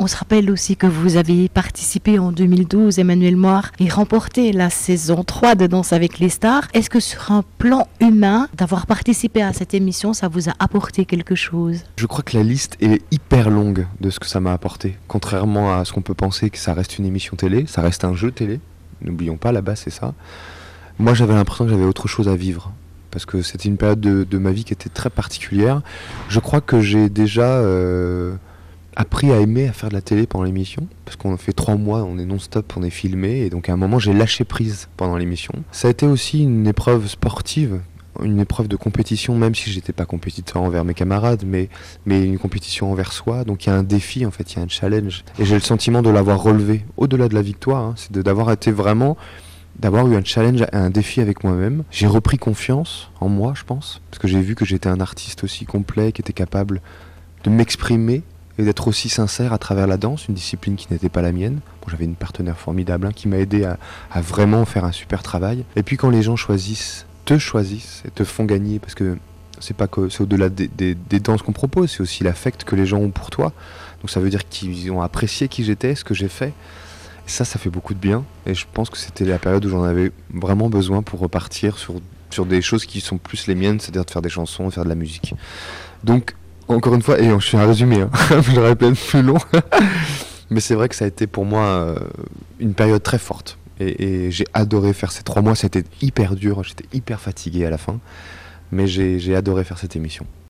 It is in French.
On se rappelle aussi que vous avez participé en 2012, Emmanuel Moir, et remporté la saison 3 de Danse avec les stars. Est-ce que sur un plan humain, d'avoir participé à cette émission, ça vous a apporté quelque chose? Je crois que la liste est hyper longue de ce que ça m'a apporté. Contrairement à ce qu'on peut penser que ça reste une émission télé, ça reste un jeu télé. N'oublions pas, là-bas, c'est ça. Moi, j'avais l'impression que j'avais autre chose à vivre. Parce que c'était une période de ma vie qui était très particulière. Je crois que j'ai déjà appris à aimer à faire de la télé pendant l'émission. Parce qu'on fait 3 mois, on est non-stop, on est filmé. Et donc à un moment, j'ai lâché prise pendant l'émission. Ça a été aussi une épreuve sportive, une épreuve de compétition, même si j'étais pas compétiteur envers mes camarades, mais une compétition envers soi. Donc il y a un défi, en fait, il y a un challenge. Et j'ai le sentiment de l'avoir relevé, au-delà de la victoire. C'est d'avoir été vraiment... d'avoir eu un challenge, un défi avec moi-même. J'ai repris confiance en moi, je pense, parce que j'ai vu que j'étais un artiste aussi complet, qui était capable de m'exprimer et d'être aussi sincère à travers la danse, une discipline qui n'était pas la mienne. Bon, j'avais une partenaire formidable qui m'a aidé à vraiment faire un super travail. Et puis quand les gens choisissent et te font gagner, parce que c'est pas que c'est au-delà des danses qu'on propose, c'est aussi l'affect que les gens ont pour toi. Donc ça veut dire qu'ils ont apprécié qui j'étais, ce que j'ai fait. Ça fait beaucoup de bien, et je pense que c'était la période où j'en avais vraiment besoin pour repartir sur des choses qui sont plus les miennes, c'est-à-dire de faire des chansons, de faire de la musique. Donc, encore une fois, et je suis un résumé, j'aurais pu être plus long, mais c'est vrai que ça a été pour moi une période très forte, et j'ai adoré faire ces 3 mois, c'était hyper dur, j'étais hyper fatigué à la fin, mais j'ai adoré faire cette émission.